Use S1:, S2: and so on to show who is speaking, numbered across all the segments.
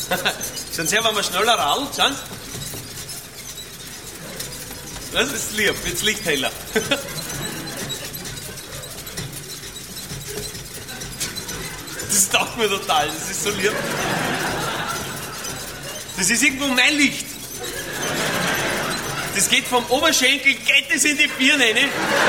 S1: Sind Sie, wenn wir schneller radelt, schauen Sie? Das ist lieb, jetzt liegt heller. Das taugt mir total, das ist so lieb. Das ist irgendwo mein Licht. Das geht vom Oberschenkel, geht es in die Birne rein.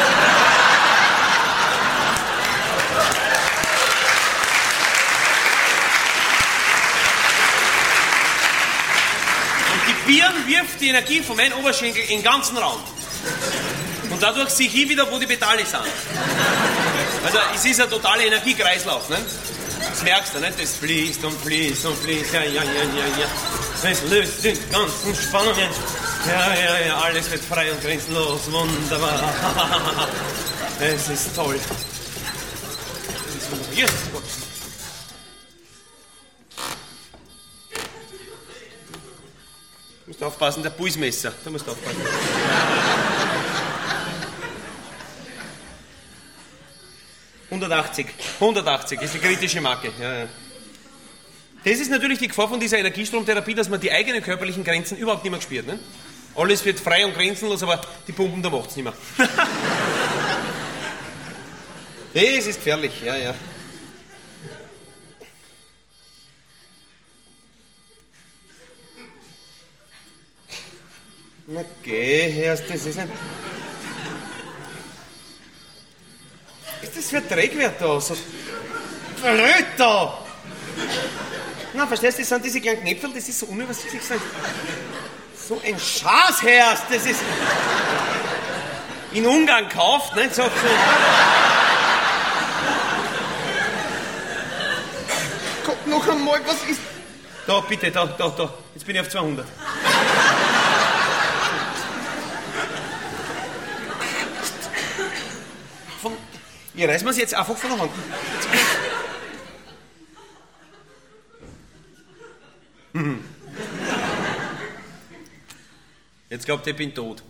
S1: Und die Birne wirft die Energie von meinem Oberschenkel in den ganzen Raum. Und dadurch sehe ich wieder, wo die Pedale sind. Also es ist ein totaler Energiekreislauf, ne? Das merkst du, nicht? Das fließt und fließt und fließt. Ja. Es löst den ganzen Spannungen. Ja, alles wird frei und grenzenlos. Wunderbar. Es ist toll. Es ist wunderbar. Yes. Du musst aufpassen, der Pulsmesser. Da musst du aufpassen. ...180 ist die kritische Marke. Ja. Das ist natürlich die Gefahr von dieser Energiestromtherapie, dass man die eigenen körperlichen Grenzen überhaupt nicht mehr spürt. Ne? Alles wird frei und grenzenlos, aber die Pumpen, da macht es nicht mehr. Das ist gefährlich, ja. Na geh, hörst, das ist ein... Was ist das für ein Trägwert da? So blöd da! Na, verstehst du, das sind diese kleinen Knäpfel, das ist so unübersichtlich. So ein Scheißherz, das ist in Ungarn gekauft, nicht? So. Guck noch einmal, was ist... Da, bitte, da. Jetzt bin ich auf 200. Ich reiß mir's jetzt einfach von der Hand. Jetzt glaubt ihr, ich bin tot.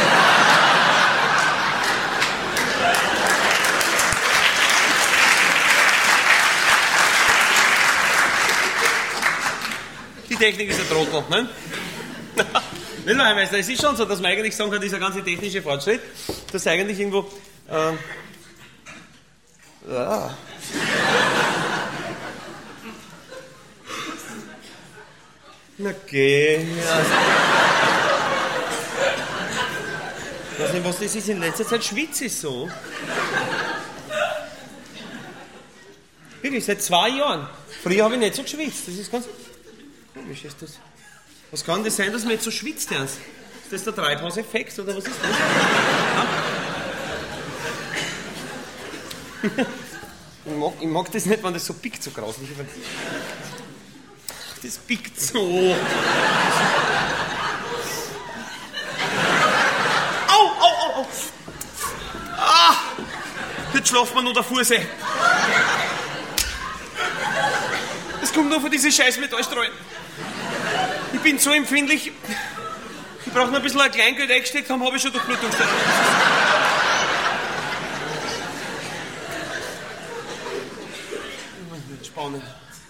S1: Die Technik ist ein Trottel, ne? Nicht, Herr Meister, es ist schon so, dass man eigentlich sagen kann, dieser ganze technische Fortschritt, dass eigentlich irgendwo... Na geh. Ja. Ich weiß nicht, was das ist. In letzter Zeit schwitze ich so. Wirklich, seit 2 Jahren. Früher habe ich nicht so geschwitzt. Das ist ganz komisch. Ist das. Was kann das sein, dass man jetzt so schwitzt? Ist das der Treibhauseffekt oder was ist das? Ich mag das nicht, wenn das so pickt, so grauslich. Das pickt so. Au! Ah! Jetzt schlaft man nur der Fuße. Das kommt nur von diesen scheiß Metallstrahlen. Ich bin so empfindlich. Ich brauche noch ein bisschen ein Kleingeld eingesteckt haben, habe ich schon Durchblutung. Spannend.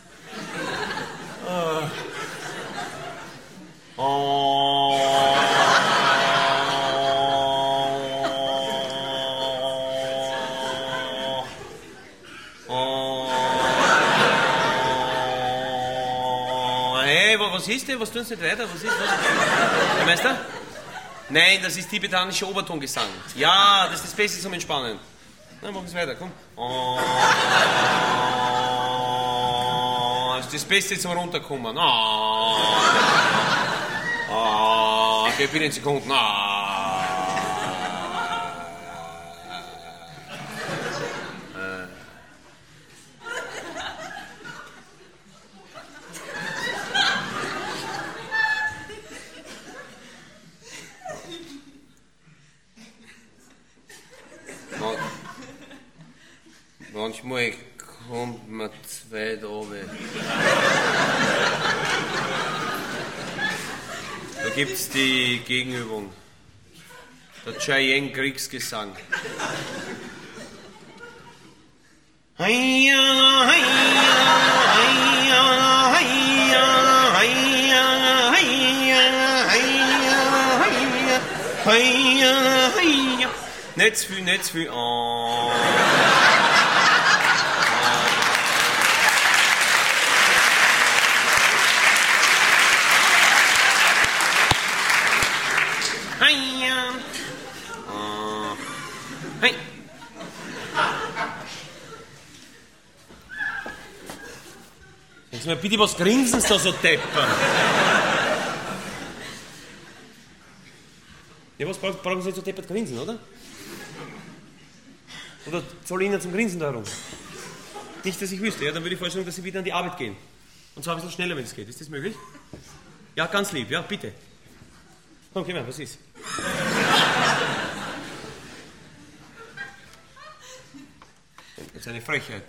S1: Hey, was ist denn? Was tun Sie nicht weiter? Was ist das? Herr Meister? Nein, das ist tibetanischer Obertongesang. Ja, das ist das Beste zum Entspannen. Na, machen Sie weiter, komm. Das ist das Beste zum Runterkommen. Okay, bitte in Sekunden. Manchmal kommt man zu weit runter. Da gibt's die Gegenübung. Der Cheyenne-Kriegsgesang. Heia, heia, heia, heia, Heia, heia. Nicht zu viel, nicht zu viel. Oh. Heia. Oh. Hey. Sagen Sie mir bitte, was grinsen Sie da so deppern? Ja, was brauchen Sie nicht so deppert grinsen, oder? Oder soll ich Ihnen zum Grinsen da herum? Nicht, dass ich wüsste, ja, dann würde ich vorschlagen, dass Sie wieder an die Arbeit gehen. Und zwar ein bisschen schneller, wenn es geht. Ist das möglich? Ja, ganz lieb, ja, bitte. Komm, geh mal, was ist? Das ist eine Frechheit.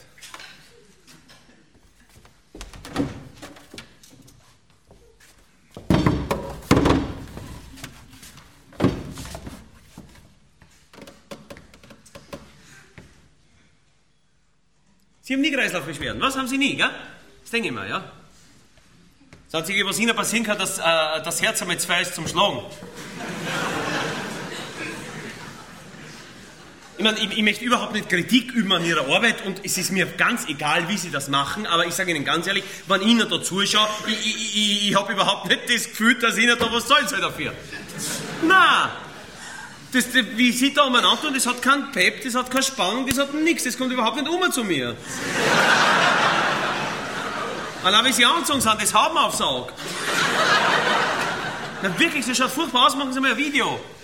S1: Sie haben nie Kreislaufbeschwerden. Was haben Sie nie, gell? Das denke ich mal, ja? Das Einzige, was Ihnen passieren kann, dass das Herz einmal zwei ist zum Schlagen. Ich meine, ich möchte überhaupt nicht Kritik üben an Ihrer Arbeit und es ist mir ganz egal, wie Sie das machen, aber ich sage Ihnen ganz ehrlich, wenn ich Ihnen da zuschaue, ich habe überhaupt nicht das Gefühl, dass ich Ihnen da was zahlen soll dafür. Nein! Wie Sie da umeinander tun, das hat keinen Pep, das hat keine Spannung, das hat nichts, das kommt überhaupt nicht zu mir. Allein wie Sie angezogen sind, das haut mir aufs Auge. Na wirklich, das schaut furchtbar aus, machen Sie mal ein Video.